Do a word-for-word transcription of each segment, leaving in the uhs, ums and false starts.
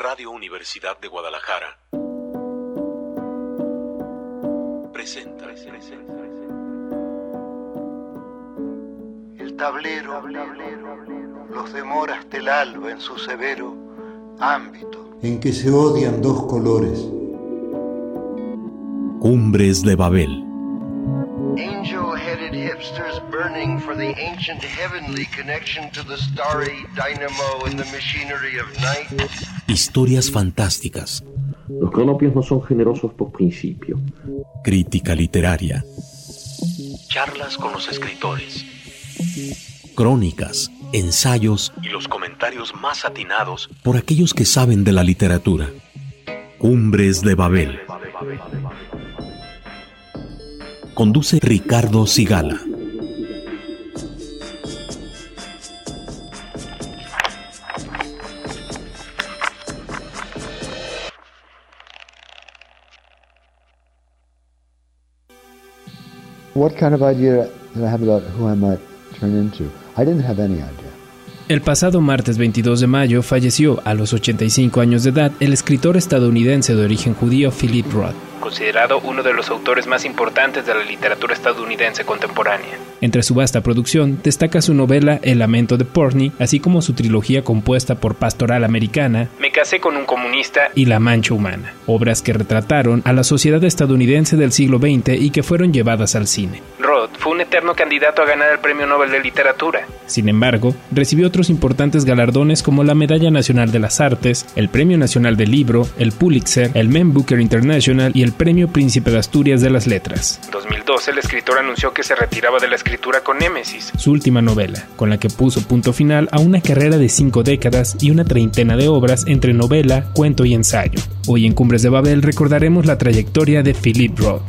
Radio Universidad de Guadalajara presenta. El tablero los demora hasta el alba en su severo ámbito, en que se odian dos colores. Cumbres de Babel. Angel-headed hipsters burning for the ancient heavenly connection to the starry dynamo in the machinery of night. Historias fantásticas. Los cronopios no son generosos por principio. Crítica literaria. Charlas con los escritores. Crónicas, ensayos y los comentarios más atinados por aquellos que saben de la literatura. Cumbres de Babel. Conduce Ricardo Sigala. What kind of idea did I have about who I might turn into? I didn't have any idea. El pasado martes veintidós de mayo falleció a los ochenta y cinco años de edad el escritor estadounidense de origen judío Philip Roth, considerado uno de los autores más importantes de la literatura estadounidense contemporánea. Entre su vasta producción destaca su novela El lamento de Portney, así como su trilogía compuesta por Pastoral Americana, Me casé con un comunista y La mancha humana, obras que retrataron a la sociedad estadounidense del siglo veinte y que fueron llevadas al cine. Roth fue un eterno candidato a ganar el Premio Nobel de Literatura. Sin embargo, recibió otros importantes galardones como la Medalla Nacional de las Artes, el Premio Nacional del Libro, el Pulitzer, el Man Booker International y el Premio Príncipe de Asturias de las Letras. En dos mil doce, el escritor anunció que se retiraba de la escritura con Némesis, su última novela, con la que puso punto final a una carrera de cinco décadas y una treintena de obras entre novela, cuento y ensayo. Hoy en Cumbres de Babel recordaremos la trayectoria de Philip Roth.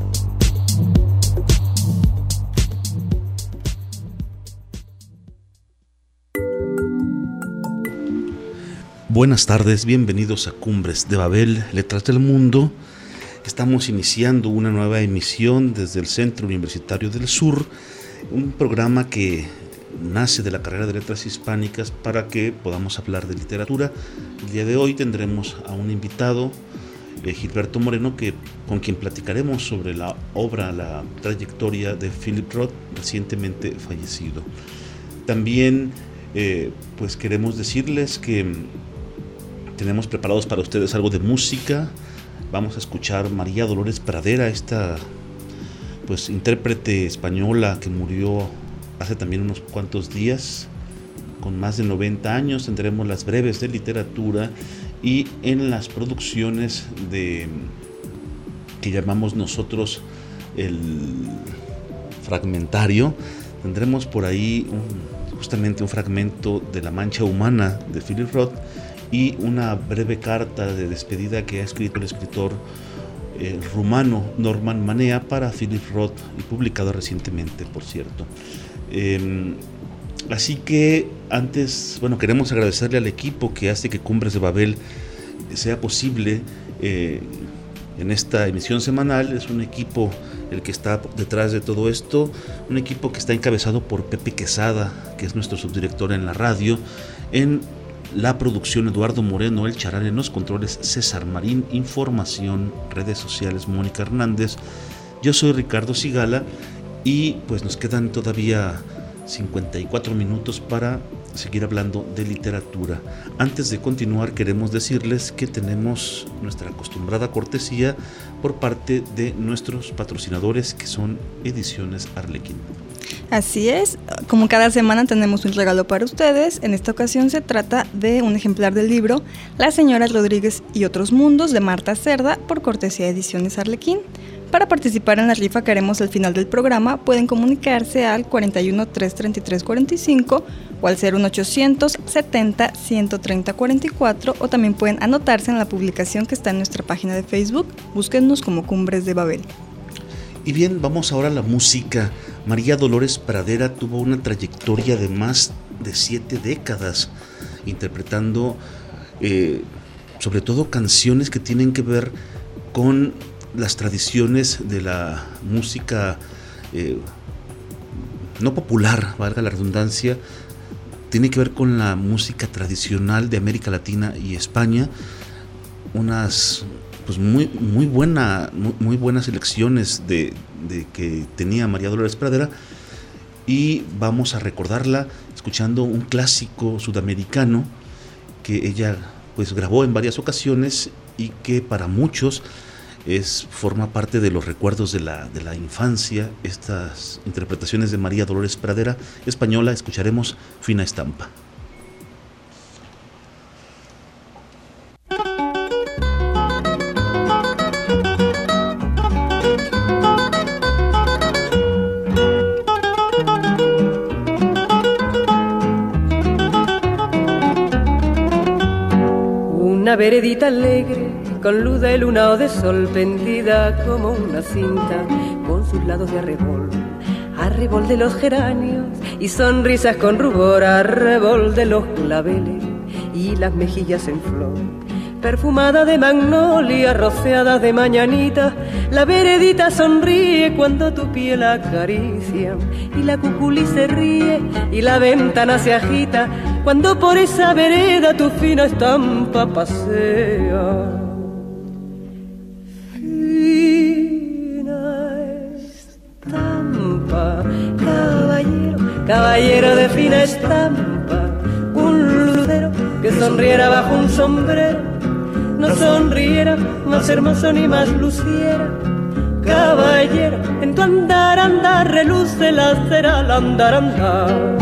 Buenas tardes, bienvenidos a Cumbres de Babel, Letras del Mundo. Estamos iniciando una nueva emisión desde el Centro Universitario del Sur, un programa que nace de la carrera de Letras Hispánicas para que podamos hablar de literatura. El día de hoy tendremos a un invitado, eh, Gilberto Moreno, que, con quien platicaremos sobre la obra, la trayectoria de Philip Roth, recientemente fallecido. También eh, pues queremos decirles que tenemos preparados para ustedes algo de música. Vamos a escuchar María Dolores Pradera, esta pues intérprete española que murió hace también unos cuantos días, con más de noventa años. Tendremos las breves de literatura y en las producciones de que llamamos nosotros el fragmentario, tendremos por ahí un, justamente un fragmento de La mancha humana de Philip Roth y una breve carta de despedida que ha escrito el escritor eh, rumano Norman Manea para Philip Roth y publicado recientemente, por cierto. Eh, así que antes, bueno, queremos agradecerle al equipo que hace que Cumbres de Babel sea posible eh, en esta emisión semanal. Es un equipo el que está detrás de todo esto, un equipo que está encabezado por Pepe Quesada, que es nuestro subdirector en la radio, en la producción Eduardo Moreno, el Charán, en los controles César Marín, información, redes sociales Mónica Hernández. Yo soy Ricardo Sigala y pues nos quedan todavía cincuenta y cuatro minutos para seguir hablando de literatura. Antes de continuar, queremos decirles que tenemos nuestra acostumbrada cortesía por parte de nuestros patrocinadores, que son Ediciones Arlequín. Así es, como cada semana tenemos un regalo para ustedes. En esta ocasión se trata de un ejemplar del libro La señora Rodríguez y otros mundos de Marta Cerda, por cortesía de Ediciones Arlequín. Para participar en la rifa que haremos al final del programa, pueden comunicarse al cuarenta y uno, trescientos treinta y tres, cuarenta y cinco o al cero uno ochocientos setenta, ciento treinta, cuarenta y cuatro, o también pueden anotarse en la publicación que está en nuestra página de Facebook. Búsquennos como Cumbres de Babel. Y bien, vamos ahora a la música. María Dolores Pradera tuvo una trayectoria de más de siete décadas interpretando eh, sobre todo canciones que tienen que ver con las tradiciones de la música eh, no popular, valga la redundancia, tiene que ver con la música tradicional de América Latina y España, unas pues muy muy buena muy, muy buenas elecciones de, de que tenía María Dolores Pradera, y vamos a recordarla escuchando un clásico sudamericano que ella pues grabó en varias ocasiones y que para muchos es forma parte de los recuerdos de la de la infancia. Estas interpretaciones de María Dolores Pradera, española. Escucharemos Fina Estampa. Una veredita alegre, con luz de luna o de sol, pendida como una cinta, con sus lados de arrebol, arrebol de los geranios y sonrisas con rubor, arrebol de los claveles y las mejillas en flor, perfumada de magnolia, rociada de mañanita. La veredita sonríe cuando tu piel acaricia, y la cuculi se ríe y la ventana se agita cuando por esa vereda tu fina estampa pasea. Fina estampa, caballero, caballero de fina estampa, un lucero que sonriera bajo un sombrero, no sonriera más hermoso ni más luciera. Caballero, en tu andar, andar, reluce la cera al andar, andar.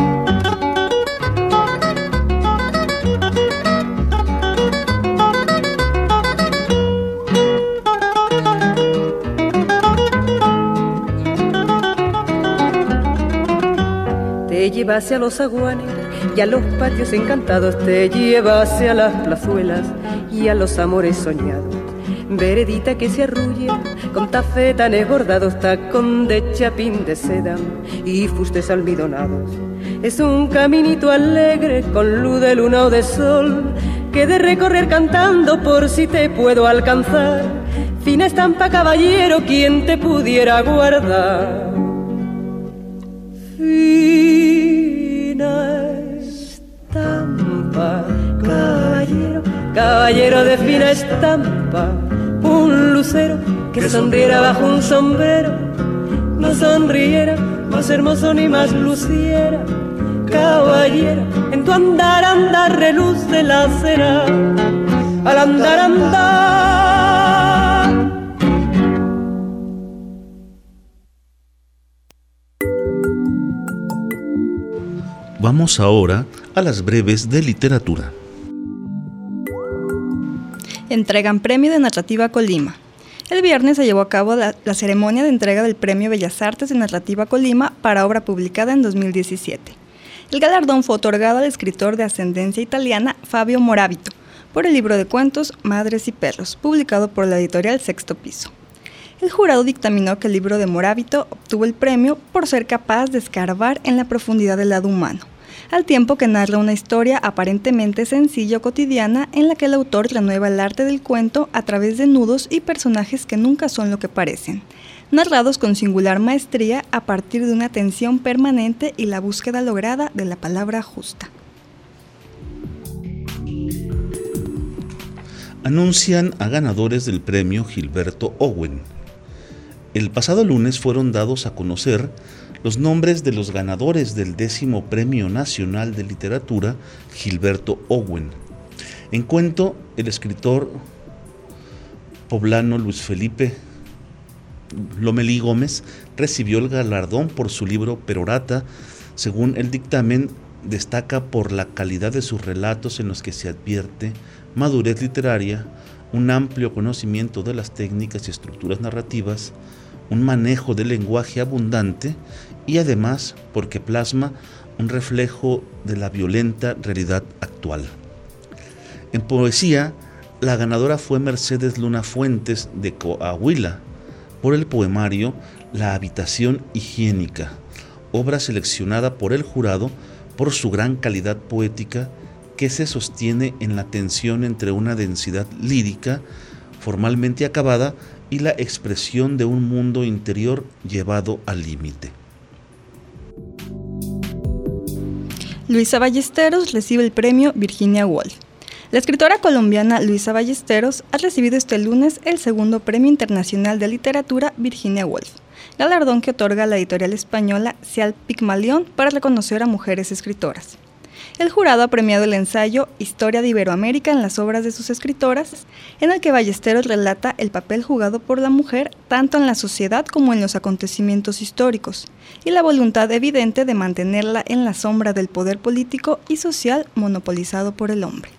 Te lleva hacia los zaguanes y a los patios encantados, te lleva hacia las plazuelas y a los amores soñados. Veredita que se arrulla con tafetanes bordados, tacón de chapín de seda y fustes almidonados. Es un caminito alegre con luz de luna o de sol, que de recorrer cantando por si te puedo alcanzar. Fina estampa, caballero, quien te pudiera guardar. Fina estampa, caballero, caballero de fina estampa, un lucero que sonriera bajo un sombrero, no sonriera más hermoso ni más luciera. Caballero, en tu andar, andar, reluce la cera al andar, andar. Vamos ahora a las breves de literatura. Entregan Premio de Narrativa Colima. El viernes se llevó a cabo la, la ceremonia de entrega del Premio Bellas Artes de Narrativa Colima para obra publicada en dos mil diecisiete. El galardón fue otorgado al escritor de ascendencia italiana Fabio Moravito por el libro de cuentos Madres y Perros, publicado por la editorial Sexto Piso. El jurado dictaminó que el libro de Moravito obtuvo el premio por ser capaz de escarbar en la profundidad del lado humano, al tiempo que narra una historia aparentemente sencilla o cotidiana en la que el autor renueva el arte del cuento a través de nudos y personajes que nunca son lo que parecen, narrados con singular maestría a partir de una tensión permanente y la búsqueda lograda de la palabra justa. Anuncian a ganadores del premio Gilberto Owen. El pasado lunes fueron dados a conocer los nombres de los ganadores del décimo Premio Nacional de Literatura Gilberto Owen. En cuento, el escritor poblano Luis Felipe Lomelí Gómez recibió el galardón por su libro Perorata. Según el dictamen, destaca por la calidad de sus relatos en los que se advierte madurez literaria, un amplio conocimiento de las técnicas y estructuras narrativas, un manejo del lenguaje abundante y además porque plasma un reflejo de la violenta realidad actual. En poesía, la ganadora fue Mercedes Luna Fuentes de Coahuila por el poemario La habitación higiénica, obra seleccionada por el jurado por su gran calidad poética que se sostiene en la tensión entre una densidad lírica formalmente acabada y la expresión de un mundo interior llevado al límite. Luisa Ballesteros recibe el premio Virginia Woolf. La escritora colombiana Luisa Ballesteros ha recibido este lunes el segundo Premio Internacional de Literatura Virginia Woolf, galardón que otorga la editorial española Cial Pigmalión para reconocer a mujeres escritoras. El jurado ha premiado el ensayo Historia de Iberoamérica en las obras de sus escritoras, en el que Ballesteros relata el papel jugado por la mujer tanto en la sociedad como en los acontecimientos históricos, y la voluntad evidente de mantenerla en la sombra del poder político y social monopolizado por el hombre.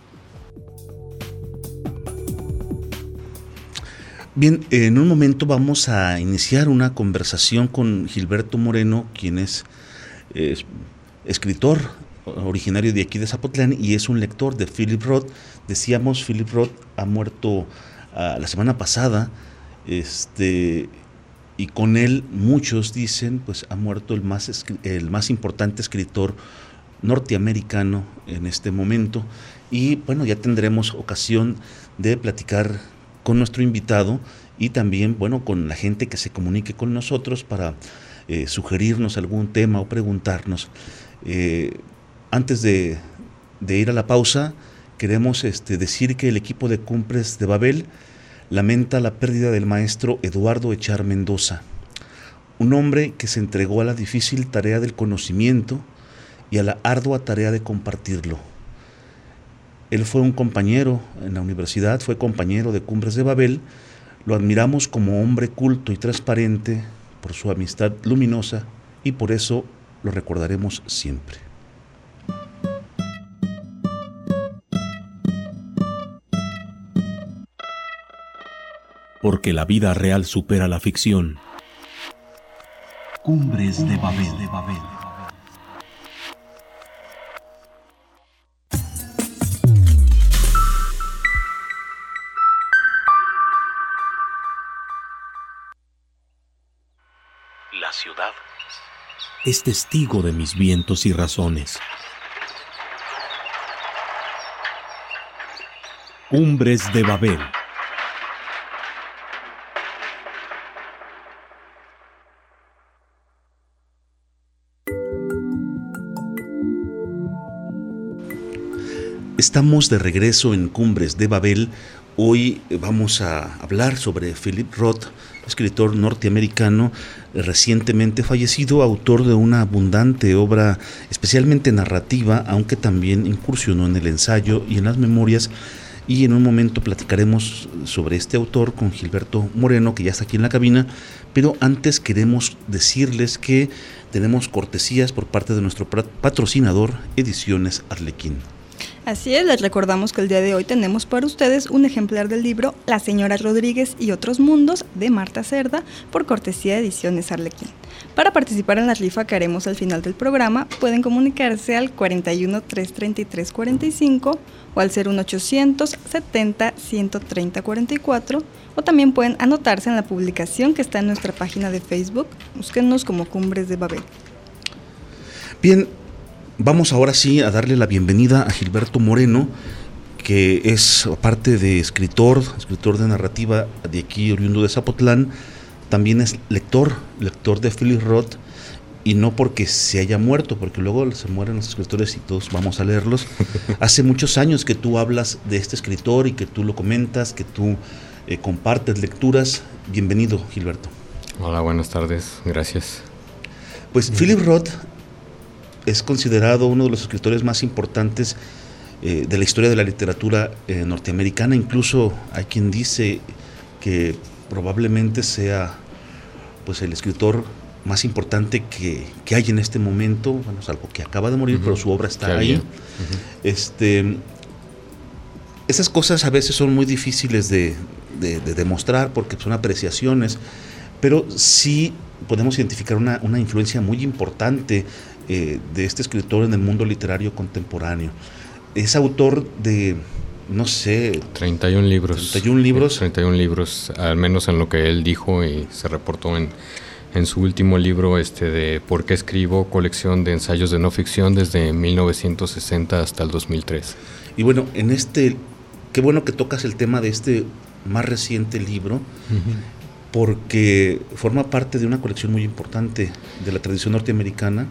Bien, en un momento vamos a iniciar una conversación con Gilberto Moreno, quien es eh, escritor originario de aquí de Zapotlán y es un lector de Philip Roth. Decíamos, Philip Roth ha muerto uh, la semana pasada, este, y con él muchos dicen, pues ha muerto el más, el más importante escritor norteamericano en este momento. Y bueno, ya tendremos ocasión de platicar con nuestro invitado y también, bueno, con la gente que se comunique con nosotros para eh, sugerirnos algún tema o preguntarnos. Eh, antes de, de ir a la pausa, queremos este, decir que el equipo de Cumbres de Babel lamenta la pérdida del maestro Eduardo Echar Mendoza, un hombre que se entregó a la difícil tarea del conocimiento y a la ardua tarea de compartirlo. Él fue un compañero en la universidad, fue compañero de Cumbres de Babel. Lo admiramos como hombre culto y transparente por su amistad luminosa y por eso lo recordaremos siempre. Porque la vida real supera la ficción. Cumbres de Babel. De Babel. La ciudad es testigo de mis vientos y razones. Cumbres de Babel. Estamos de regreso en Cumbres de Babel. Hoy vamos a hablar sobre Philip Roth, escritor norteamericano recientemente fallecido, autor de una abundante obra, especialmente narrativa, aunque también incursionó en el ensayo y en las memorias. Y en un momento platicaremos sobre este autor con Gilberto Moreno, que ya está aquí en la cabina, pero antes queremos decirles que tenemos cortesías por parte de nuestro patrocinador, Ediciones Arlequín. Así es, les recordamos que el día de hoy tenemos para ustedes un ejemplar del libro La señora Rodríguez y otros mundos de Marta Cerda por cortesía de Ediciones Arlequín. Para participar en la rifa que haremos al final del programa pueden comunicarse al cuarenta y uno, trescientos treinta y tres, cuarenta y cinco o al cero uno ochocientos setenta, ciento treinta, cuarenta y cuatro, o también pueden anotarse en la publicación que está en nuestra página de Facebook. Búsquennos como Cumbres de Babel. Bien, vamos ahora sí a darle la bienvenida a Gilberto Moreno, que es, aparte de escritor, escritor de narrativa de aquí, oriundo de Zapotlán, también es lector, lector de Philip Roth, y no porque se haya muerto, porque luego se mueren los escritores y todos vamos a leerlos. Hace muchos años que tú hablas de este escritor y que tú lo comentas, que tú eh, compartes lecturas. Bienvenido, Gilberto. Hola, buenas tardes, gracias. Pues Philip Roth es considerado uno de los escritores más importantes eh, de la historia de la literatura eh, norteamericana. Incluso hay quien dice que probablemente sea pues el escritor más importante que, que hay en este momento, bueno, salvo que acaba de morir, uh-huh. pero su obra está ahí. Uh-huh. Este, esas cosas a veces son muy difíciles de, de, de demostrar porque son apreciaciones, pero sí podemos identificar una, una influencia muy importante eh, de este escritor en el mundo literario contemporáneo. Es autor de, no sé... treinta y un libros. treinta y un libros. treinta y un libros, al menos en lo que él dijo y se reportó en, en su último libro este de ¿Por qué escribo? Colección de ensayos de no ficción desde mil novecientos sesenta hasta el dos mil tres. Y bueno, en este... Qué bueno que tocas el tema de este más reciente libro, uh-huh. porque forma parte de una colección muy importante de la tradición norteamericana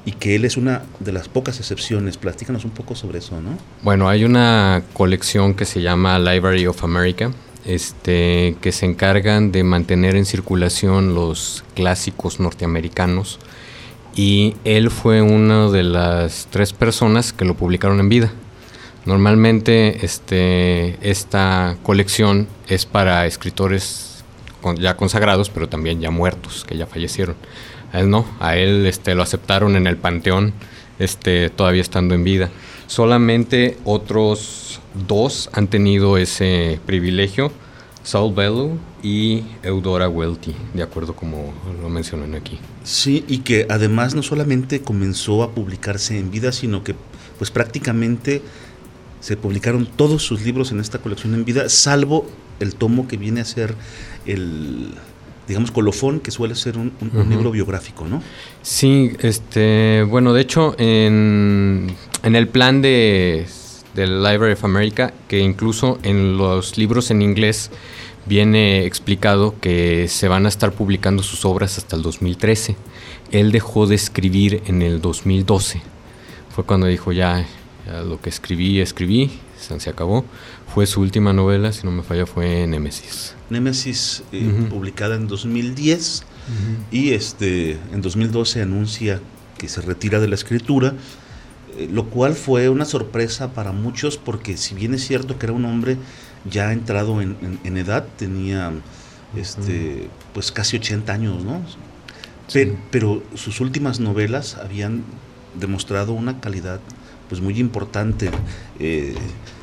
y que él es una de las pocas excepciones. Platícanos un poco sobre eso, ¿no? Bueno, hay una colección que se llama Library of America, este, que se encargan de mantener en circulación los clásicos norteamericanos, y él fue una de las tres personas que lo publicaron en vida. Normalmente este, esta colección es para escritores con, ya consagrados, pero también ya muertos, que ya fallecieron. A él no, a él este, lo aceptaron en el panteón, este, todavía estando en vida. Solamente otros dos han tenido ese privilegio, Saul Bellow y Eudora Welty, de acuerdo como lo mencionan aquí. Sí, y que además no solamente comenzó a publicarse en vida, sino que pues prácticamente se publicaron todos sus libros en esta colección en vida, salvo el tomo que viene a ser el, digamos, colofón, que suele ser un, un, uh-huh. un libro biográfico, ¿no? Sí, este, bueno, de hecho, en, en el plan de del Library of America, que incluso en los libros en inglés viene explicado que se van a estar publicando sus obras hasta el dos mil trece. Él dejó de escribir en el dos mil doce. Fue cuando dijo, ya, ya lo que escribí, escribí, se acabó. Fue su última novela, si no me falla, fue Némesis. Némesis, eh, uh-huh. publicada en dos mil diez, uh-huh. y este en dos mil doce anuncia que se retira de la escritura, eh, lo cual fue una sorpresa para muchos, porque si bien es cierto que era un hombre ya entrado en, en, en edad, tenía este, uh-huh. pues casi ochenta años, ¿no? Sí. Pero, pero sus últimas novelas habían demostrado una calidad pues muy importante. Eh,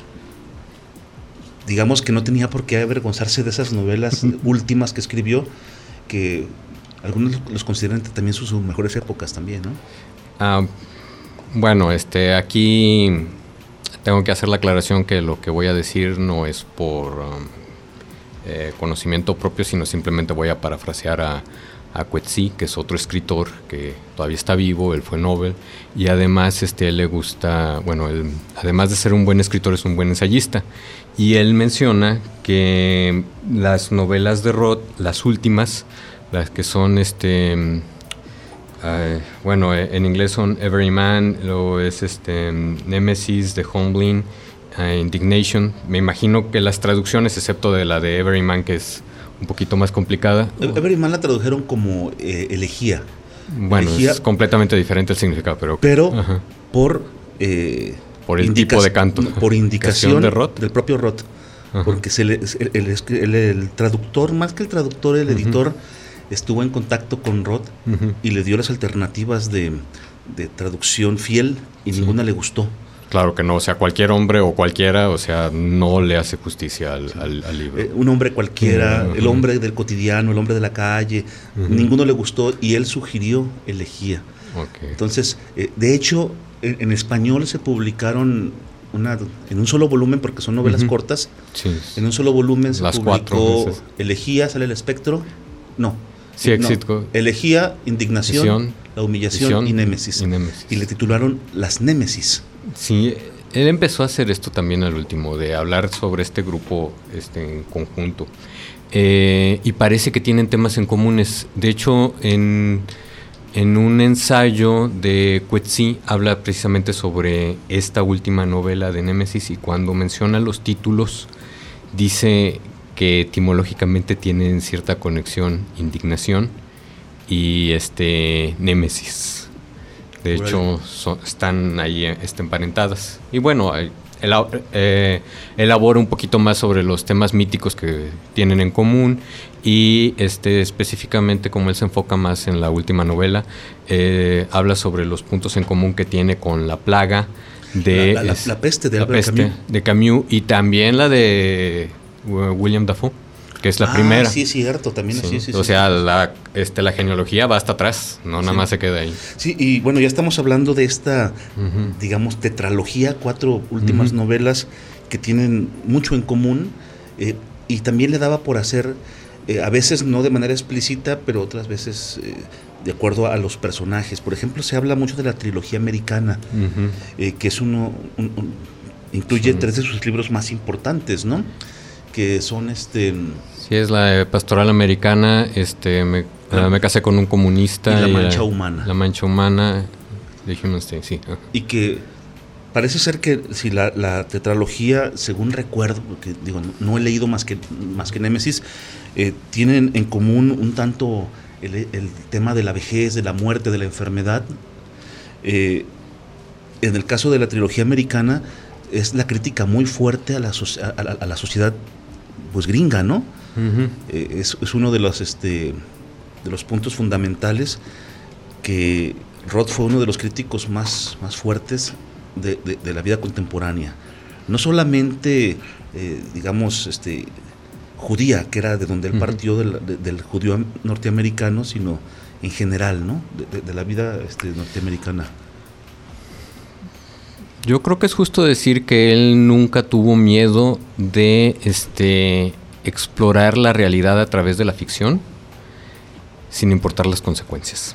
digamos que no tenía por qué avergonzarse de esas novelas últimas que escribió, que algunos los consideran también sus, sus mejores épocas también, ¿no? Ah, bueno, este, aquí tengo que hacer la aclaración que lo que voy a decir no es por um, eh, conocimiento propio, sino simplemente voy a parafrasear a a Coetzee, que es otro escritor que todavía está vivo. Él fue Nobel, y además este, él le gusta, bueno, él, además de ser un buen escritor, es un buen ensayista, y él menciona que las novelas de Roth, las últimas, las que son, este, uh, bueno, en inglés son Everyman, lo es este, Nemesis, The Homeling, uh, Indignation, me imagino que las traducciones, excepto de la de Everyman, que es un poquito más complicada. Everyman la tradujeron como eh, elegía. Bueno, elegía, es completamente diferente el significado, pero... Pero ajá. por... Eh, por el tipo de canto. Por indicación de Roth, del propio Roth. Ajá. Porque se le, el, el, el, el traductor, más que el traductor, el editor, uh-huh. estuvo en contacto con Roth uh-huh. y le dio las alternativas de, de traducción fiel, y sí. ninguna le gustó. Claro que no, o sea, cualquier hombre o cualquiera, o sea, no le hace justicia al, al, al libro. Eh, un hombre cualquiera, uh-huh. el hombre del cotidiano, el hombre de la calle, uh-huh. ninguno le gustó, y él sugirió elegía. Okay. Entonces, eh, de hecho, en, en español se publicaron una, en un solo volumen, porque son novelas uh-huh. cortas, sí. en un solo volumen se Las publicó cuatro, Elegía, ¿sale el espectro? No. Sí, existe. No. Elegía, Indignación, Visión, La Humillación visión, y, Némesis. y Némesis. Y le titularon Las Némesis. Sí, él empezó a hacer esto también al último, de hablar sobre este grupo este, en conjunto. Eh, y parece que tienen temas en comunes. De hecho, en, en un ensayo de Coetzee habla precisamente sobre esta última novela de Némesis, y cuando menciona los títulos dice que etimológicamente tienen cierta conexión, Indignación y este Némesis. De hecho, son, están ahí este, emparentadas. Y bueno, el, eh, elabora un poquito más sobre los temas míticos que tienen en común, y este, específicamente, como él se enfoca más en la última novela, eh, habla sobre los puntos en común que tiene con La plaga de la, la, es, la peste de la Albert peste Camus. de Camus, y también la de uh, William Dafoe, que es la ah, primera. Sí, es cierto, también. Sí. Sí, sí, o sí, sea, sí. La, este, la genealogía va hasta atrás, no nada sí. más se queda ahí. Sí, y bueno, ya estamos hablando de esta, uh-huh. digamos, tetralogía, cuatro últimas uh-huh. novelas que tienen mucho en común, eh, y también le daba por hacer, eh, a veces no de manera explícita, pero otras veces eh, de acuerdo a los personajes. Por ejemplo, se habla mucho de la trilogía americana, uh-huh. eh, que es uno, un, un, incluye uh-huh. tres de sus libros más importantes, ¿no? Que son este... Sí, es la Pastoral Americana, este me, ah. me casé con un comunista. Y La y Mancha la, Humana. La Mancha Humana. The Human Stain, sí. Uh-huh. Y que parece ser que si la, la tetralogía, según recuerdo, porque digo, no, no he leído más que, más que Némesis, eh, tienen en común un tanto el, el tema de la vejez, de la muerte, de la enfermedad. Eh, en el caso de la trilogía americana, es la crítica muy fuerte a la, a la, a la sociedad pues gringa, ¿no? Uh-huh. Eh, es, es uno de los, este, de los puntos fundamentales que Roth fue uno de los críticos más, más fuertes de, de, de la vida contemporánea. No solamente, eh, digamos, este, judía, que era de donde él uh-huh. partió del, de, del judío norteamericano, sino en general, ¿no? De, de, de la vida este, norteamericana. Yo creo que es justo decir que él nunca tuvo miedo de este, explorar la realidad a través de la ficción, sin importar las consecuencias.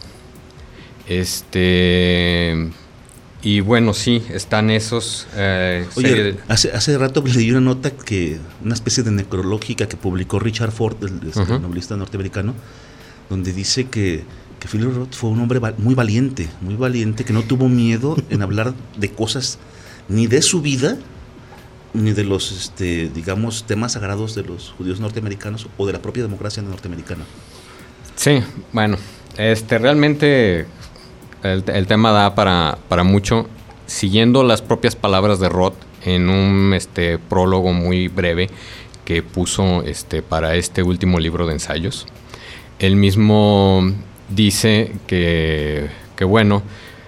Este y bueno, sí, están esos. Eh, Oye, de... hace, hace rato leí una nota que, una especie de necrológica que publicó Richard Ford, el, este, uh-huh. novelista norteamericano, donde dice que que Philip Roth fue un hombre val- muy valiente, muy valiente, que no tuvo miedo en hablar de cosas ni de su vida, ni de los, este, digamos, temas sagrados de los judíos norteamericanos o de la propia democracia norteamericana. Sí, bueno, este, realmente el, el tema da para, para mucho. Siguiendo las propias palabras de Roth en un este, prólogo muy breve que puso este, para este último libro de ensayos, él mismo dice que, que bueno,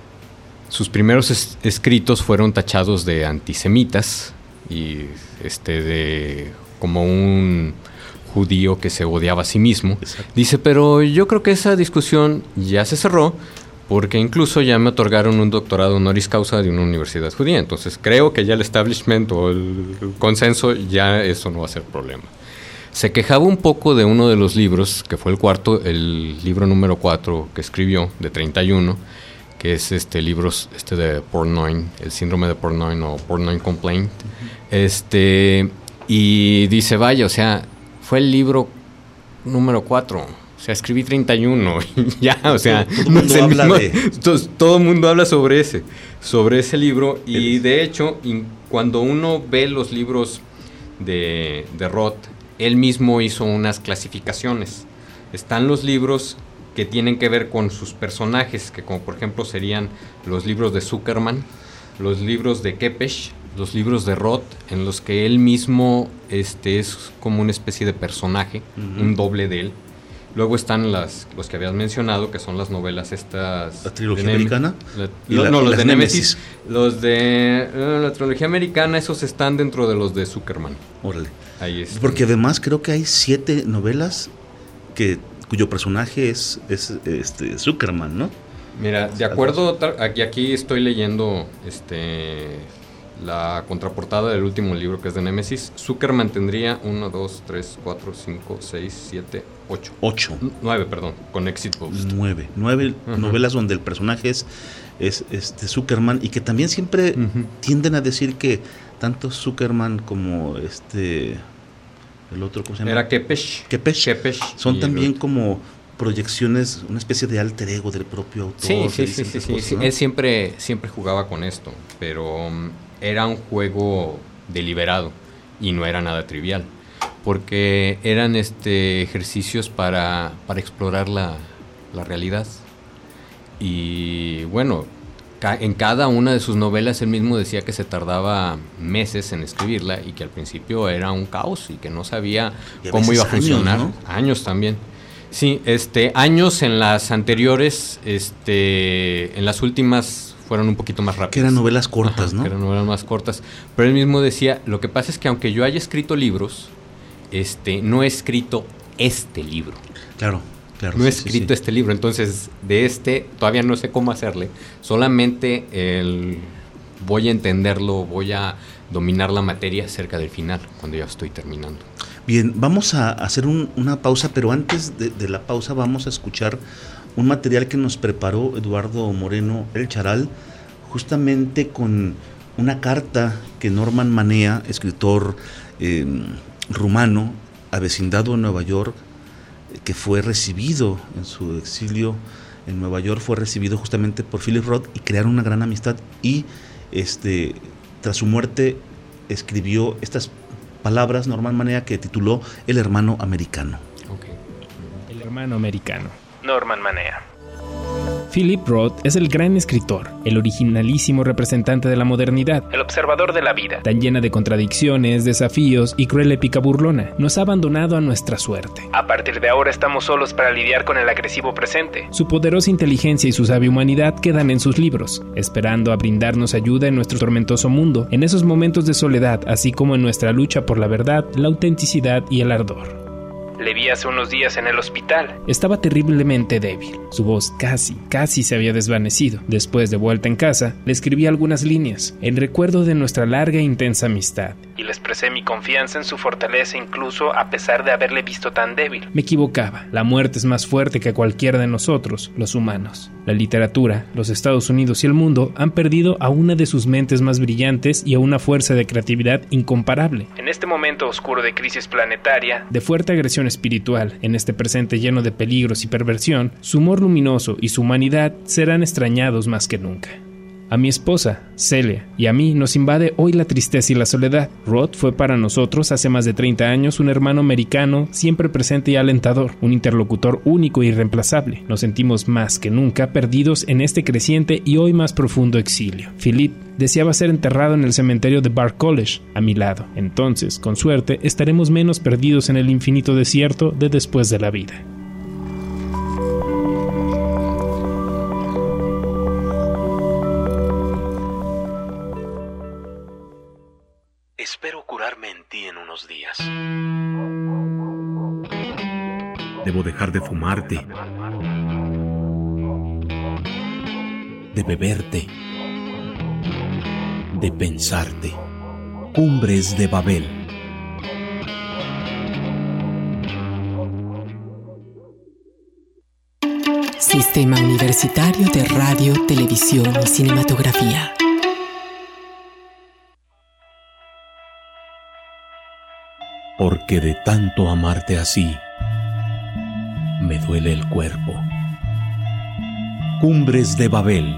sus primeros es, escritos fueron tachados de antisemitas y este de como un judío que se odiaba a sí mismo. Exacto. Dice, pero yo creo que esa discusión ya se cerró porque incluso ya me otorgaron un doctorado honoris causa de una universidad judía, entonces creo que ya el establishment o el, el consenso, ya eso no va a ser problema. Se quejaba un poco de uno de los libros, que fue el cuarto, el libro número cuatro que escribió, de treinta y uno, que es este libro este de Portnoy, el síndrome de Portnoy o Portnoy Complaint. Uh-huh. Este, y dice, vaya, o sea, fue el libro número cuatro, o sea, escribí treinta y uno, ya, o sea, todo el mundo, habla, mismo, de... todo, todo mundo habla sobre ese, sobre ese libro, y de hecho, y cuando uno ve los libros de, de Roth, él mismo hizo unas clasificaciones. Están los libros que tienen que ver con sus personajes, que como por ejemplo serían los libros de Zuckerman, los libros de Kepes, los libros de Roth, en los que él mismo este, es como una especie de personaje, uh-huh. un doble de él. Luego están las, los que habías mencionado, que son las novelas estas... ¿La trilogía de americana? La, lo, la, no, los de Némesis. Los de uh, la trilogía americana, esos están dentro de los de Zuckerman. Órale. Ahí está. Porque además creo que hay siete novelas que cuyo personaje es, es este Zuckerman, ¿no? Mira, de acuerdo, aquí, aquí estoy leyendo este la contraportada del último libro, que es de Némesis. Zuckerman tendría uno, dos, tres, cuatro, cinco, seis, siete, ocho. Ocho. Nueve, perdón, con Exit Post. Nueve. Nueve uh-huh. novelas donde el personaje es, es este Zuckerman, y que también siempre uh-huh. tienden a decir que tanto Zuckerman como este el otro, ¿cómo se llama? Era Kepes. Kepes. Kepes. Son también el... como proyecciones, una especie de alter ego del propio autor. Sí, sí, sí, sí, sí, sí. ¿no? Él siempre, siempre jugaba con esto, pero um, era un juego deliberado y no era nada trivial, porque eran este ejercicios para, para explorar la, la realidad. Y bueno, en cada una de sus novelas él mismo decía que se tardaba meses en escribirla y que al principio era un caos y que no sabía cómo iba a funcionar. Años, ¿no? Años también. Sí, este, años en las anteriores, este, en las últimas fueron un poquito más rápidas. Que eran novelas cortas, Ajá, ¿no? Que eran novelas más cortas. Pero él mismo decía, lo que pasa es que aunque yo haya escrito libros, este, no he escrito este libro. Claro. Claro, no he sí, escrito sí, sí. este libro, entonces de este todavía no sé cómo hacerle, solamente el, voy a entenderlo, voy a dominar la materia cerca del final, cuando ya estoy terminando. Bien, vamos a hacer un, una pausa, pero antes de, de la pausa vamos a escuchar un material que nos preparó Eduardo Moreno El Charal, justamente con una carta que Norman Manea, escritor eh, rumano, avecindado en Nueva York, que fue recibido en su exilio en Nueva York, fue recibido justamente por Philip Roth y crearon una gran amistad, y este, tras su muerte escribió estas palabras Norman Manea, que tituló El hermano americano. Okay. El hermano americano. Norman Manea. Philip Roth es el gran escritor, el originalísimo representante de la modernidad, el observador de la vida, tan llena de contradicciones, desafíos y cruel épica burlona. Nos ha abandonado a nuestra suerte. A partir de ahora estamos solos para lidiar con el agresivo presente. Su poderosa inteligencia y su sabia humanidad quedan en sus libros, esperando a brindarnos ayuda en nuestro tormentoso mundo, en esos momentos de soledad, así como en nuestra lucha por la verdad, la autenticidad y el ardor. Le vi hace unos días en el hospital. Estaba terriblemente débil. Su voz casi, casi se había desvanecido. Después, de vuelta en casa, le escribí algunas líneas, en recuerdo de nuestra larga e intensa amistad. Y le expresé mi confianza en su fortaleza, incluso a pesar de haberle visto tan débil. Me equivocaba. La muerte es más fuerte que cualquiera de nosotros, los humanos. La literatura, los Estados Unidos y el mundo han perdido a una de sus mentes más brillantes y a una fuerza de creatividad incomparable. En este momento oscuro de crisis planetaria, de fuerte agresión espiritual, en este presente lleno de peligros y perversión, su humor luminoso y su humanidad serán extrañados más que nunca. A mi esposa, Celia, y a mí nos invade hoy la tristeza y la soledad. Roth fue para nosotros hace más de treinta años un hermano americano siempre presente y alentador, un interlocutor único e irreemplazable. Nos sentimos más que nunca perdidos en este creciente y hoy más profundo exilio. Philip deseaba ser enterrado en el cementerio de Bard College, a mi lado. Entonces, con suerte, estaremos menos perdidos en el infinito desierto de después de la vida. Espero curarme en ti en unos días. Debo dejar de fumarte, de beberte, de pensarte. Cumbres de Babel. Sistema Universitario de Radio, Televisión y Cinematografía. Porque de tanto amarte así, me duele el cuerpo. Cumbres de Babel.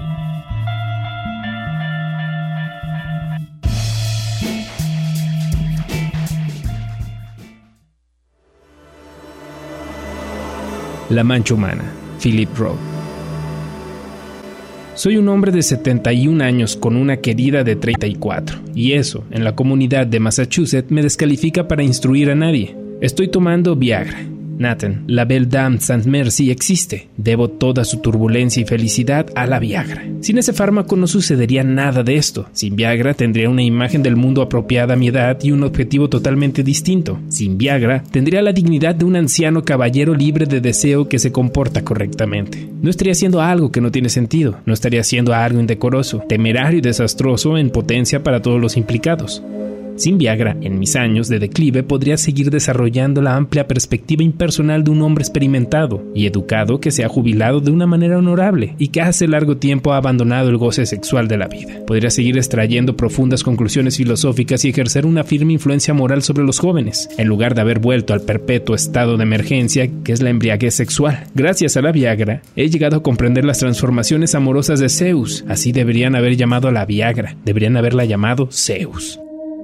La mancha humana, Philip Roth. Soy un hombre de setenta y un años con una querida de treinta y cuatro, y eso, en la comunidad de Massachusetts, me descalifica para instruir a nadie. Estoy tomando Viagra. Nathan, la Belle Dame Saint Mercy existe. Debo toda su turbulencia y felicidad a la Viagra. Sin ese fármaco no sucedería nada de esto. Sin Viagra tendría una imagen del mundo apropiada a mi edad y un objetivo totalmente distinto. Sin Viagra tendría la dignidad de un anciano caballero libre de deseo que se comporta correctamente. No estaría haciendo algo que no tiene sentido. No estaría haciendo algo indecoroso, temerario y desastroso en potencia para todos los implicados. Sin Viagra, en mis años de declive podría seguir desarrollando la amplia perspectiva impersonal de un hombre experimentado y educado que se ha jubilado de una manera honorable y que hace largo tiempo ha abandonado el goce sexual de la vida. Podría seguir extrayendo profundas conclusiones filosóficas y ejercer una firme influencia moral sobre los jóvenes, en lugar de haber vuelto al perpetuo estado de emergencia que es la embriaguez sexual. Gracias a la Viagra, he llegado a comprender las transformaciones amorosas de Zeus. Así deberían haber llamado a la Viagra, deberían haberla llamado Zeus.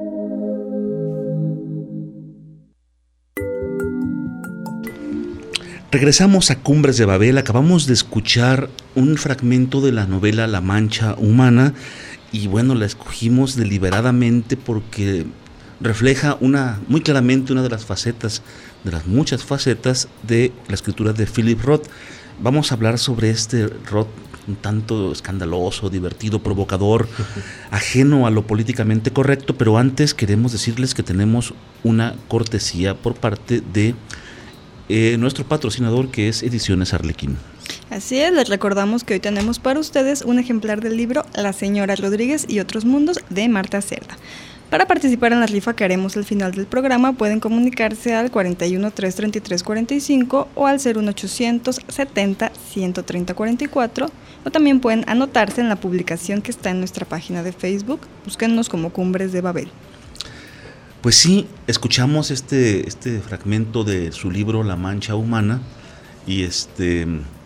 Regresamos a Cumbres de Babel. Acabamos de escuchar un fragmento de la novela La Mancha Humana y bueno, la escogimos deliberadamente porque refleja una, muy claramente una de las facetas, de las muchas facetas de la escritura de Philip Roth. Vamos a hablar sobre este Roth un tanto escandaloso, divertido, provocador, uh-huh. ajeno a lo políticamente correcto, pero antes queremos decirles que tenemos una cortesía por parte de Eh, nuestro patrocinador, que es Ediciones Arlequín. Así es, les recordamos que hoy tenemos para ustedes un ejemplar del libro La señora Rodríguez y otros mundos de Marta Cerda. Para participar en la rifa que haremos al final del programa pueden comunicarse al cuarenta y uno, trescientos treinta y tres, cuarenta y cinco o al cero uno ochocientos setenta, ciento treinta, cuarenta y cuatro, o también pueden anotarse en la publicación que está en nuestra página de Facebook. Búsquennos como Cumbres de Babel. Pues sí, escuchamos este, este fragmento de su libro La Mancha Humana y este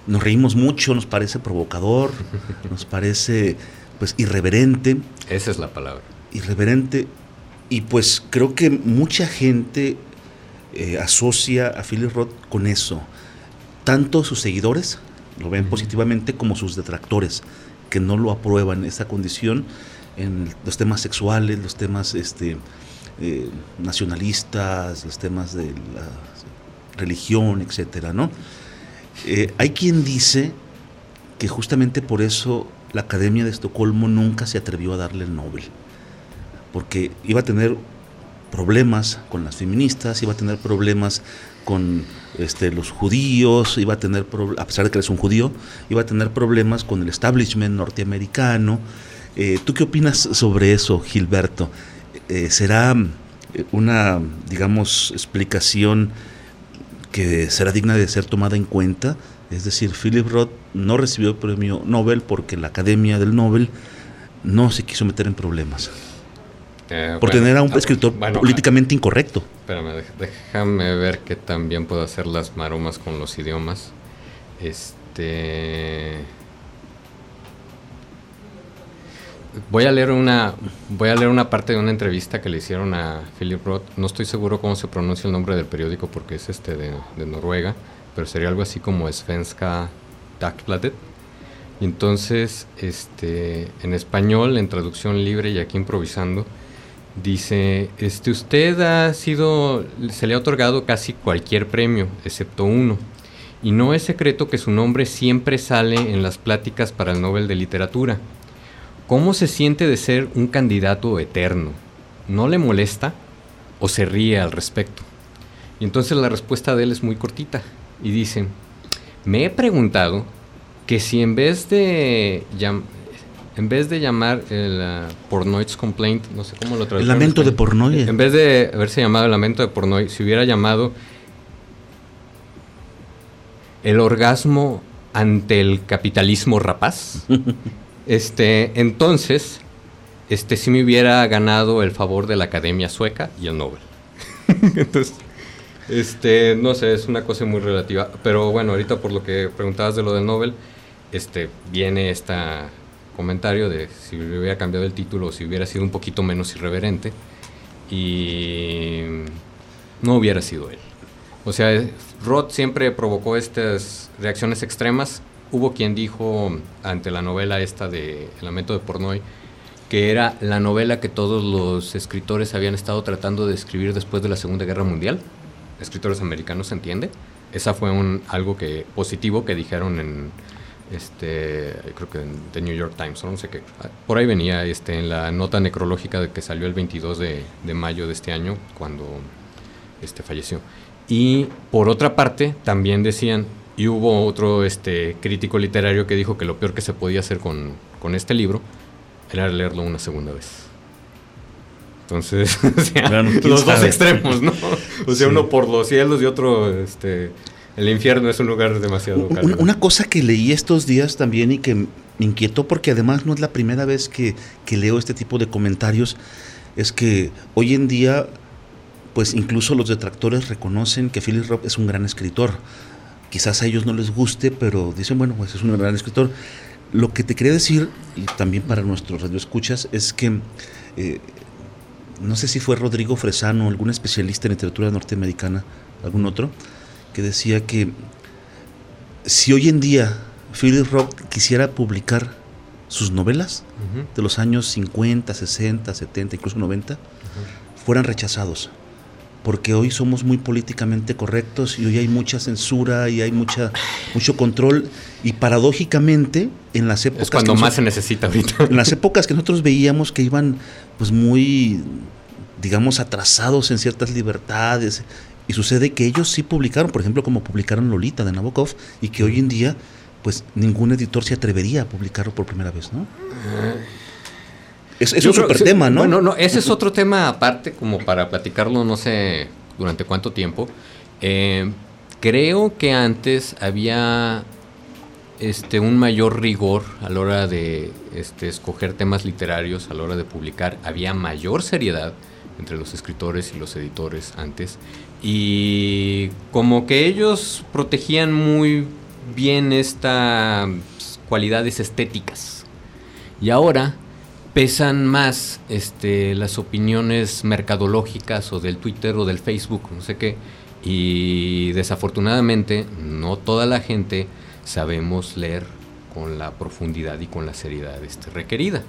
nos reímos mucho, nos parece provocador, nos parece pues irreverente. Esa es la palabra. Irreverente, y pues creo que mucha gente eh, asocia a Philip Roth con eso, tanto sus seguidores lo ven uh-huh. positivamente como sus detractores, que no lo aprueban esa condición en los temas sexuales, los temas este, eh, nacionalistas, los temas de la religión, etcétera, ¿no? Eh, hay quien dice que justamente por eso la Academia de Estocolmo nunca se atrevió a darle el Nobel, porque iba a tener problemas con las feministas, iba a tener problemas con este, los judíos, iba a tener, a pesar de que eres un judío, iba a tener problemas con el establishment norteamericano. Eh, ¿Tú qué opinas sobre eso, Gilberto? Eh, ¿Será una, digamos, explicación que será digna de ser tomada en cuenta? Es decir, Philip Roth no recibió el premio Nobel porque la Academia del Nobel no se quiso meter en problemas. Eh, por bueno, tener a un escritor bueno, políticamente incorrecto. Espérame, déjame ver que también puedo hacer las maromas con los idiomas. Este... Voy a leer una voy a leer una parte de una entrevista que le hicieron a Philip Roth. No estoy seguro cómo se pronuncia el nombre del periódico porque es este de, de Noruega, pero sería algo así como Svenska Dagbladet. Y entonces, este, en español, en traducción libre y aquí improvisando, dice, este, usted ha sido, se le ha otorgado casi cualquier premio, excepto uno. Y no es secreto que su nombre siempre sale en las pláticas para el Nobel de Literatura. ¿Cómo se siente de ser un candidato eterno? ¿No le molesta o se ríe al respecto? Y entonces la respuesta de él es muy cortita y dice, me he preguntado que si en vez de llam- en vez de llamar el uh, Pornoy's Complaint, no sé cómo lo traducen. El lamento de Pornoy. En vez de haberse llamado el lamento de Pornoy, se hubiera llamado el orgasmo ante el capitalismo rapaz. Este, entonces, este sí me hubiera ganado el favor de la Academia Sueca y el Nobel. Entonces, este, no sé, es una cosa muy relativa. Pero bueno, ahorita por lo que preguntabas de lo del Nobel, este, viene este comentario de si hubiera cambiado el título o si hubiera sido un poquito menos irreverente y no hubiera sido él. O sea, Roth siempre provocó estas reacciones extremas. Hubo quien dijo ante la novela esta de El lamento de Pornoy que era la novela que todos los escritores habían estado tratando de escribir después de la Segunda Guerra Mundial. Escritores americanos, ¿se entiende? Esa fue un algo que positivo que dijeron en este creo que en The New York Times, o no sé qué. Por ahí venía este en la nota necrológica de que salió el veintidós de mayo de este año cuando este falleció. Y por otra parte también decían, y hubo otro este crítico literario que dijo que lo peor que se podía hacer con, con este libro era leerlo una segunda vez. Entonces, o sea, bueno, los sabe? Dos extremos, ¿no? O sea, sí. Uno por los cielos y otro, este, el infierno es un lugar demasiado caro. Una, una cosa que leí estos días también y que me inquietó, porque además no es la primera vez que, que leo este tipo de comentarios, es que hoy en día, pues incluso los detractores reconocen que Philip Roth es un gran escritor. Quizás a ellos no les guste, pero dicen, bueno, pues es un gran escritor. Lo que te quería decir, y también para nuestros radioescuchas, es que eh, no sé si fue Rodrigo Fresano, algún especialista en literatura norteamericana, algún otro, que decía que si hoy en día Philip Roth quisiera publicar sus novelas uh-huh. de los años cincuenta, sesenta, setenta, incluso noventa, uh-huh. fueran rechazados. Porque hoy somos muy políticamente correctos y hoy hay mucha censura y hay mucha mucho control, y paradójicamente en las épocas es cuando más nosotros, se necesita ahorita. En las épocas que nosotros veíamos que iban pues muy, digamos, atrasados en ciertas libertades, y sucede que ellos sí publicaron, por ejemplo, como publicaron Lolita de Nabokov, y que hoy en día pues ningún editor se atrevería a publicarlo por primera vez, ¿no? Uh, Es, es un super tema, ¿no? Bueno, no, ese es otro tema aparte, como para platicarlo, no sé durante cuánto tiempo. Eh, creo que antes había este un mayor rigor a la hora de este, escoger temas literarios, a la hora de publicar. Había mayor seriedad entre los escritores y los editores antes. Y como que ellos protegían muy bien estas cualidades estéticas. Y ahora pesan más este, las opiniones mercadológicas o del Twitter o del Facebook, no sé qué. Y desafortunadamente no toda la gente sabemos leer con la profundidad y con la seriedad este, requerida.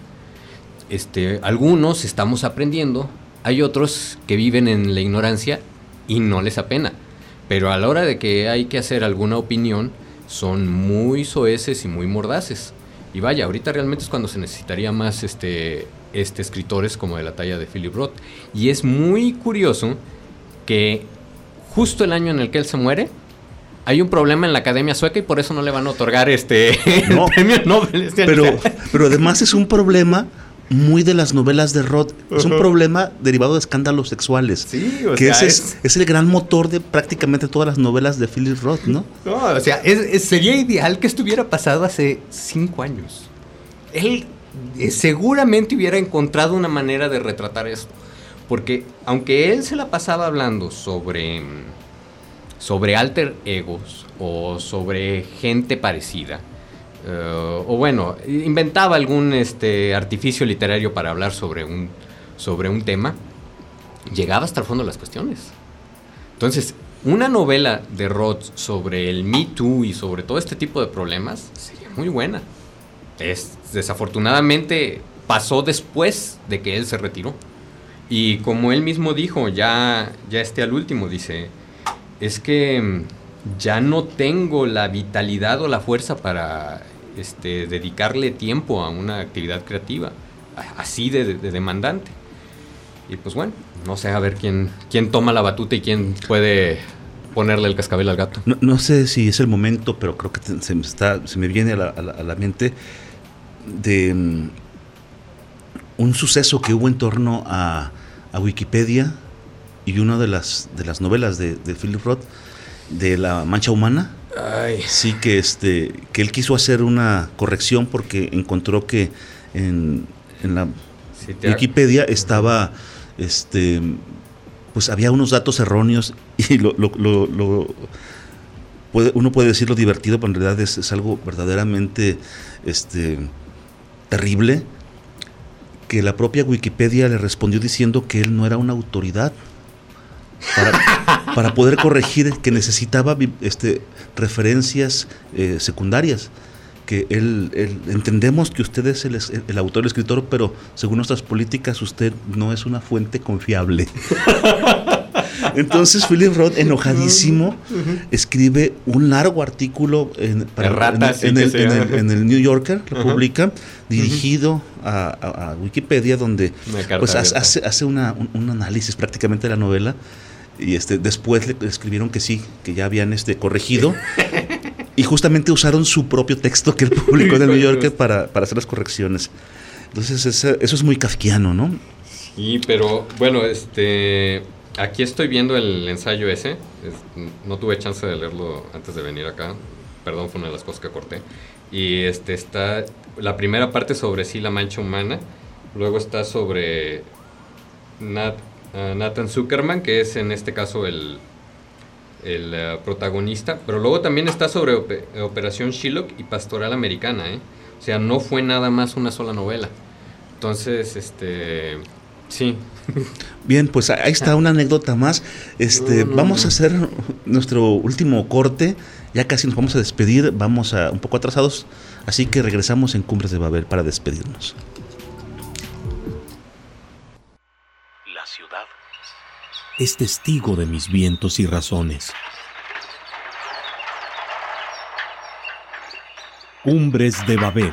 Este, algunos estamos aprendiendo, hay otros que viven en la ignorancia y no les apena. Pero a la hora de que hay que hacer alguna opinión, son muy soeces y muy mordaces. Y vaya, ahorita realmente es cuando se necesitaría más este, este escritores como de la talla de Philip Roth. Y es muy curioso que justo el año en el que él se muere, hay un problema en la Academia Sueca y por eso no le van a otorgar este no, el premio Nobel este pero, año. Pero además es un problema muy de las novelas de Roth. Es un problema derivado de escándalos sexuales. Sí, o que sea, ese es, es, es el gran motor de prácticamente todas las novelas de Philip Roth, ¿no? No, o sea, es, es, sería ideal que esto hubiera pasado hace cinco años. Él eh, seguramente hubiera encontrado una manera de retratar esto. Porque aunque él se la pasaba hablando sobre, sobre alter egos o sobre gente parecida, Uh, o bueno, inventaba algún este, artificio literario para hablar sobre un, sobre un tema, llegaba hasta el fondo de las cuestiones. Entonces, una novela de Roth sobre el Me Too y sobre todo este tipo de problemas sería muy buena. Es, desafortunadamente pasó después de que él se retiró. Y como él mismo dijo, ya, ya este al último, dice, es que ya no tengo la vitalidad o la fuerza para este, dedicarle tiempo a una actividad creativa así de, de demandante. Y pues bueno, no sé a ver quién, quién toma la batuta y quién puede ponerle el cascabel al gato. No, no sé si es el momento, pero creo que te, se, me está, se me viene a la, a la, a la mente de um, un suceso que hubo en torno a, a Wikipedia y una de las, de las novelas de, de Philip Roth, de La Mancha Humana. Ay. Sí, que este que él quiso hacer una corrección porque encontró que en, en la sí, Wikipedia estaba este pues había unos datos erróneos y lo, lo, lo, lo puede, uno puede decirlo divertido, pero en realidad es, es algo verdaderamente este terrible, que la propia Wikipedia le respondió diciendo que él no era una autoridad para, para poder corregir, que necesitaba este, referencias eh, secundarias, que él, él, entendemos que usted es el, el autor, el escritor, pero según nuestras políticas usted no es una fuente confiable. Entonces Philip Roth, enojadísimo, escribe un largo artículo en, para, rata, en, sí en, el, en, el, en el New Yorker, lo uh-huh. publica, dirigido uh-huh. a, a, a Wikipedia, donde pues hace, hace una, un, un análisis prácticamente de la novela. Y este, después le escribieron que sí, que ya habían este, corregido. Y justamente usaron su propio texto que él publicó en el New Yorker para, para hacer las correcciones. Entonces eso, eso es muy kafkiano, ¿no? Sí, pero bueno, este, aquí estoy viendo el ensayo ese. Es, no tuve chance de leerlo antes de venir acá. Perdón, fue una de las cosas que corté. Y este está la primera parte sobre sí, La Mancha Humana. Luego está sobre Nat, uh, Nathan Zuckerman, que es en este caso el... el uh, protagonista, pero luego también está sobre op- Operación Shylock y Pastoral Americana, ¿eh? O sea, no fue nada más una sola novela. Entonces, este, sí. Bien, pues ahí está una anécdota más. Este, no, no, vamos no. a hacer nuestro último corte. Ya casi nos vamos a despedir. Vamos a un poco atrasados, así que regresamos en Cumbres de Babel para despedirnos. La ciudad es testigo de mis vientos y razones. Cumbres de Babel.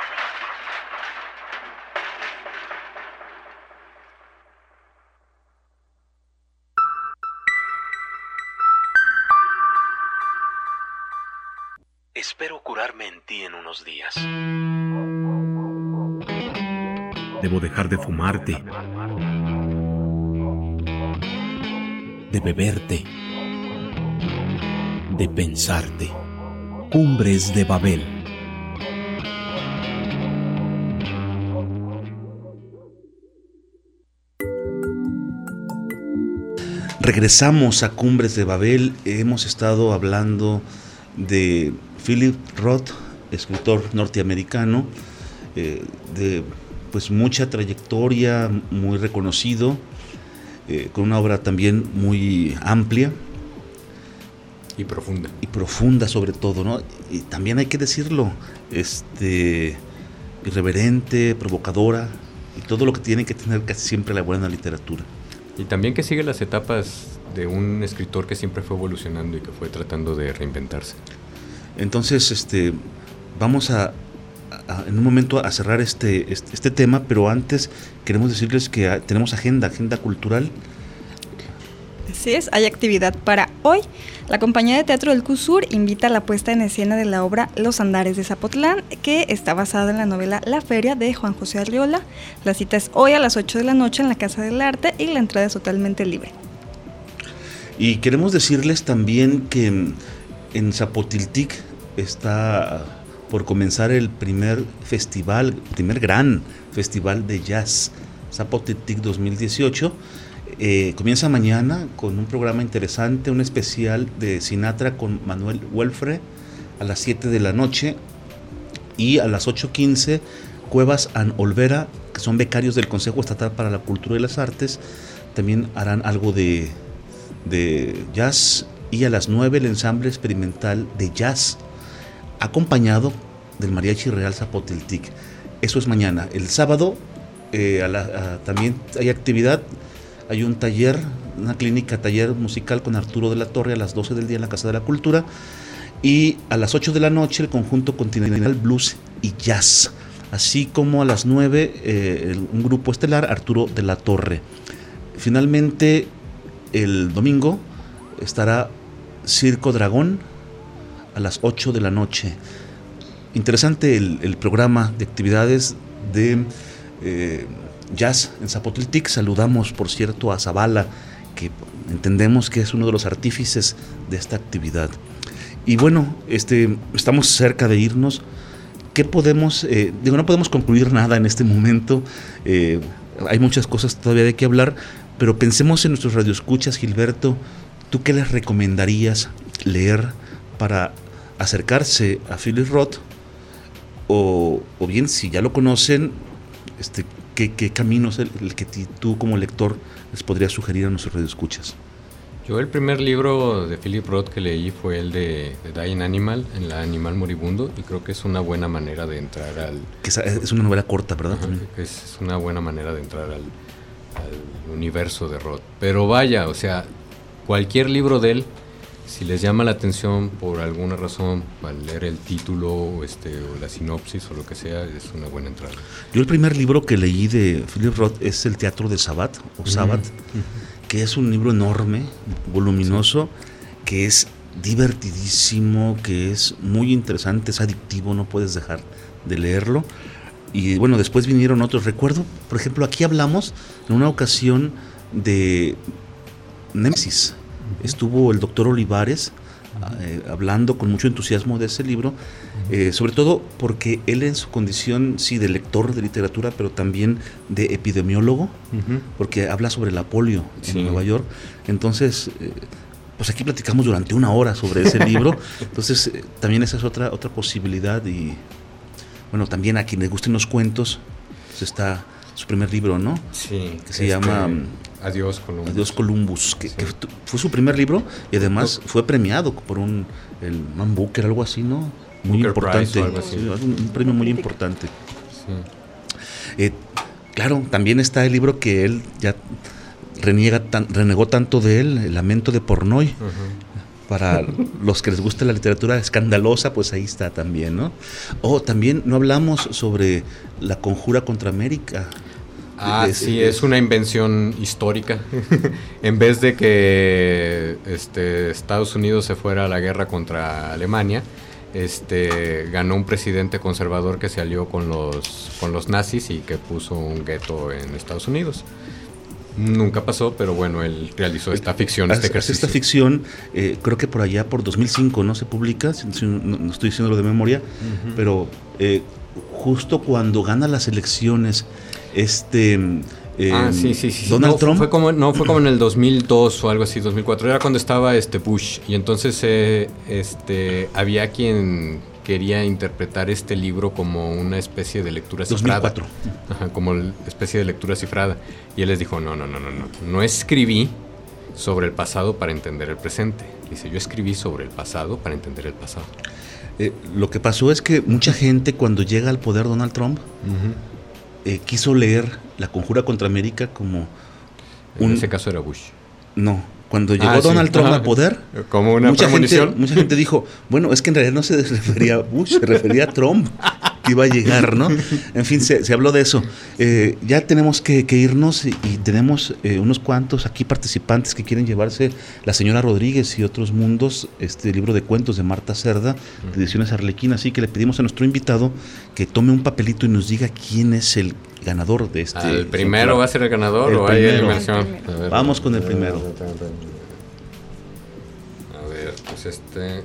Espero curarme en ti en unos días. Debo dejar de fumarte, de beberte, de pensarte. Cumbres de Babel. Regresamos a Cumbres de Babel. Hemos estado hablando de Philip Roth, escritor norteamericano, eh, de pues mucha trayectoria, muy reconocido, eh, con una obra también muy amplia. Y profunda. Y profunda sobre todo, ¿no? Y también hay que decirlo, este, irreverente, provocadora, y todo lo que tiene que tener casi siempre la buena literatura. Y también que sigue las etapas de un escritor que siempre fue evolucionando y que fue tratando de reinventarse. Entonces, este, vamos a, a en un momento a cerrar este, este, este tema, pero antes queremos decirles que a, tenemos agenda, agenda cultural. Así es, hay actividad para hoy. La Compañía de Teatro del CUSUR invita a la puesta en escena de la obra Los Andares de Zapotlán, que está basada en la novela La Feria de Juan José Arriola. La cita es hoy a las ocho de la noche en la Casa del Arte y la entrada es totalmente libre. Y queremos decirles también que en Zapotiltic está por comenzar el primer festival, primer gran festival de jazz, Zapotiltic dos mil dieciocho. Eh, comienza mañana con un programa interesante, un especial de Sinatra con Manuel Welfre a las siete de la noche, y a las ocho quince Cuevas and Olvera, que son becarios del Consejo Estatal para la Cultura y las Artes, también harán algo de, de jazz, y a las nueve el ensamble experimental de jazz acompañado del Mariachi Real Zapotiltic. Eso es mañana. El sábado eh, a la, a, también hay actividad. Hay un taller, una clínica, taller musical con Arturo de la Torre a las doce del día en la Casa de la Cultura, y a las ocho de la noche el conjunto Continental Blues y Jazz, así como a las nueve eh, un grupo estelar, Arturo de la Torre. Finalmente el domingo estará Circo Dragón a las ocho de la noche. Interesante el, el programa de actividades de eh, jazz en Zapotiltic. Saludamos, por cierto, a Zavala, que entendemos que es uno de los artífices de esta actividad. Y bueno, este, estamos cerca de irnos. ¿Qué podemos, eh, digo, no podemos concluir nada en este momento, eh, hay muchas cosas todavía de qué hablar, pero pensemos en nuestros radioescuchas. Gilberto, ¿tú qué les recomendarías leer para acercarse a Philip Roth? O, o bien, si ya lo conocen, este, ¿qué, qué camino es el, el que tú como lector les podrías sugerir a nuestros radioescuchas? Yo el primer libro de Philip Roth que leí fue el de, de Dying Animal, en la Animal Moribundo, y creo que es una buena manera de entrar al... Que es, es una novela corta, ¿verdad? Ajá, que es una buena manera de entrar al, al universo de Roth. Pero vaya, o sea, cualquier libro de él, si les llama la atención por alguna razón, al leer el título o, este, o la sinopsis o lo que sea, es una buena entrada. Yo el primer libro que leí de Philip Roth es El Teatro de Sabbath, o Sabbath, uh-huh. que es un libro enorme, voluminoso, sí. que es divertidísimo, que es muy interesante, es adictivo, no puedes dejar de leerlo. Y bueno, después vinieron otros. Recuerdo, por ejemplo, aquí hablamos en una ocasión de Némesis. Estuvo el doctor Olivares eh, hablando con mucho entusiasmo de ese libro, eh, sobre todo porque él en su condición, sí, de lector de literatura, pero también de epidemiólogo, uh-huh. porque habla sobre la polio sí. en Nueva York. Entonces, eh, pues aquí platicamos durante una hora sobre ese libro. Entonces, eh, también esa es otra, otra posibilidad. Y bueno, también a quien le gusten los cuentos, pues está su primer libro, ¿no? Sí. Que se llama... Adiós Columbus. Adiós Columbus, que, sí. que fue su primer libro y además fue premiado por un el Man Booker, algo así, ¿no? Muy Booker importante, algo así. Sí, un, un premio muy importante. Sí. Eh, claro, también está el libro que él ya reniega tan, renegó tanto de él, El Lamento de Pornoy. Uh-huh. Para los que les gusta la literatura escandalosa, pues ahí está también, ¿no? O también no hablamos sobre La Conjura contra América. Ah, sí, es una invención histórica. En vez de que este, Estados Unidos se fuera a la guerra contra Alemania, este, ganó un presidente conservador que se alió con los, con los nazis y que puso un gueto en Estados Unidos. Nunca pasó, pero bueno, él realizó esta ficción, este ejercicio. Esta ficción, eh, creo que por allá, por dos mil cinco, ¿no? Se publica, no, no estoy diciéndolo de memoria, uh-huh. pero eh, justo cuando gana las elecciones, este Eh, ah, sí, sí, sí. Donald no, Trump. Fue como, no, fue como en el dos mil dos o algo así, dos mil cuatro. Era cuando estaba este Bush. Y entonces eh, este, había quien quería interpretar este libro como una especie de lectura cifrada. dos mil cuatro. Ajá, como una especie de lectura cifrada. Y él les dijo, no, no, no, no, no. No escribí sobre el pasado para entender el presente. Dice, yo escribí sobre el pasado para entender el pasado. Eh, lo que pasó es que mucha gente cuando llega al poder Donald Trump uh-huh. eh, quiso leer La Conjura contra América como un... En un... ese caso era Bush. No, cuando llegó ah, Donald sí. Trump Ajá. al poder, como una mucha premonición. gente, mucha gente dijo, bueno, es que en realidad no se refería a Bush, se refería a Trump, que iba a llegar, ¿no? En fin, se, se habló de eso. Eh, ya tenemos que, que irnos y, y tenemos eh, unos cuantos aquí participantes que quieren llevarse La Señora Rodríguez y Otros Mundos, este libro de cuentos de Marta Cerda, de Ediciones Arlequín, así que le pedimos a nuestro invitado que tome un papelito y nos diga quién es el ganador de este. ¿El primero ejemplar. Va a ser el ganador el o primero. hay inversión? Vamos con el primero. A ver, pues este...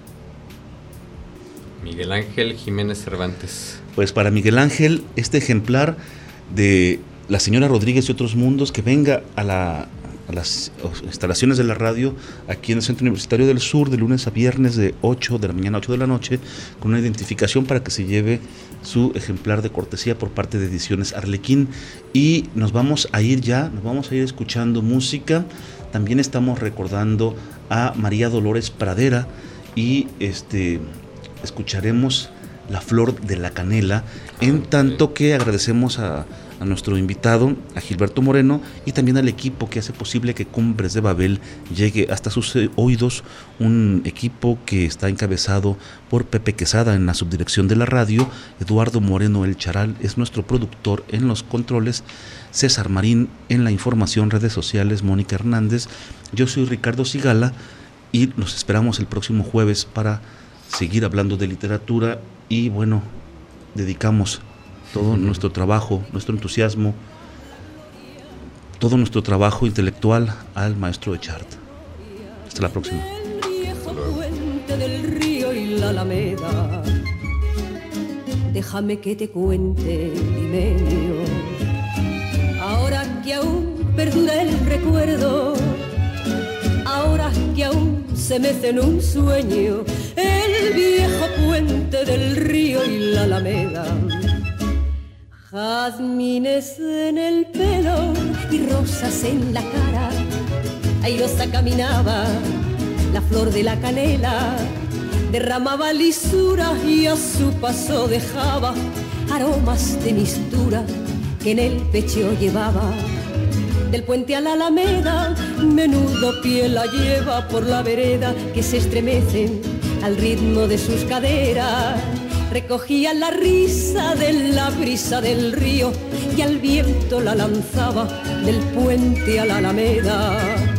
Miguel Ángel Jiménez Cervantes. Pues para Miguel Ángel, este ejemplar de La Señora Rodríguez y Otros Mundos, que venga a, la, a las instalaciones de la radio aquí en el Centro Universitario del Sur de lunes a viernes de ocho de la mañana a ocho de la noche, con una identificación para que se lleve su ejemplar de cortesía por parte de Ediciones Arlequín. Y nos vamos a ir ya, nos vamos a ir escuchando música. También estamos recordando a María Dolores Pradera y este... escucharemos La Flor de la Canela, en tanto que agradecemos a, a nuestro invitado, a Gilberto Moreno, y también al equipo que hace posible que Cumbres de Babel llegue hasta sus oídos, un equipo que está encabezado por Pepe Quesada en la subdirección de la radio, Eduardo Moreno El Charal es nuestro productor en los controles, César Marín en la información, redes sociales, Mónica Hernández, yo soy Ricardo Sigala y nos esperamos el próximo jueves para seguir hablando de literatura y bueno, dedicamos todo uh-huh. nuestro trabajo, nuestro entusiasmo, todo nuestro trabajo intelectual al maestro Echard. Hasta la próxima. El viejo puente del río y la Alameda, déjame que te cuente, limeño, ahora que aún perdura el recuerdo, ahora que aún se mece en un sueño el viejo puente del río y la Alameda. Jazmines en el pelo y rosas en la cara, airosa caminaba la flor de la canela, derramaba lisura y a su paso dejaba aromas de mistura que en el pecho llevaba. Del puente a la Alameda, menudo pie la lleva por la vereda que se estremecen al ritmo de sus caderas. Recogía la risa de la brisa del río y al viento la lanzaba del puente a la Alameda.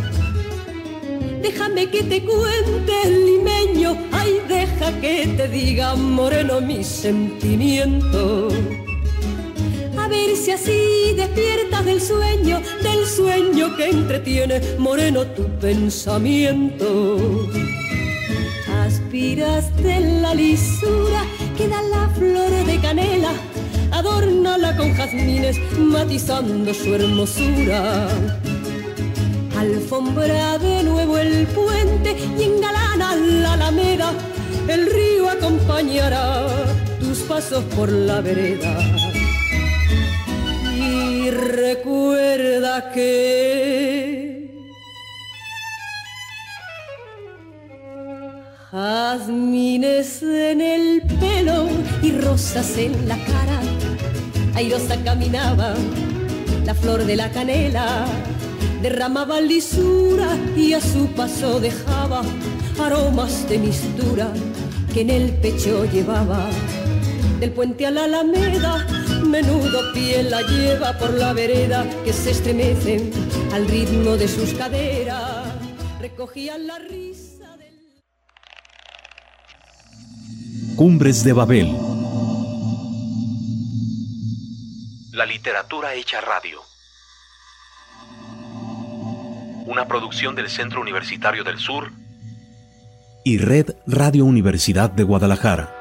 Déjame que te cuente, limeño, ay, deja que te diga, moreno, mis sentimientos. A ver si así despiertas del sueño, del sueño que entretiene, moreno, tu pensamiento. Aspiras de la lisura que da la flor de canela, adórnala con jazmines matizando su hermosura. Alfombra de nuevo el puente y engalana la alameda, el río acompañará tus pasos por la vereda. Y recuerda que jazmines en el pelo y rosas en la cara, airosa caminaba la flor de la canela, derramaba lisura y a su paso dejaba aromas de mistura que en el pecho llevaba. Del puente a la alameda, menudo pie la lleva por la vereda que se estremecen al ritmo de sus caderas. Recogían la risa del... Cumbres de Babel. La literatura hecha radio. Una producción del Centro Universitario del Sur y Red Radio Universidad de Guadalajara.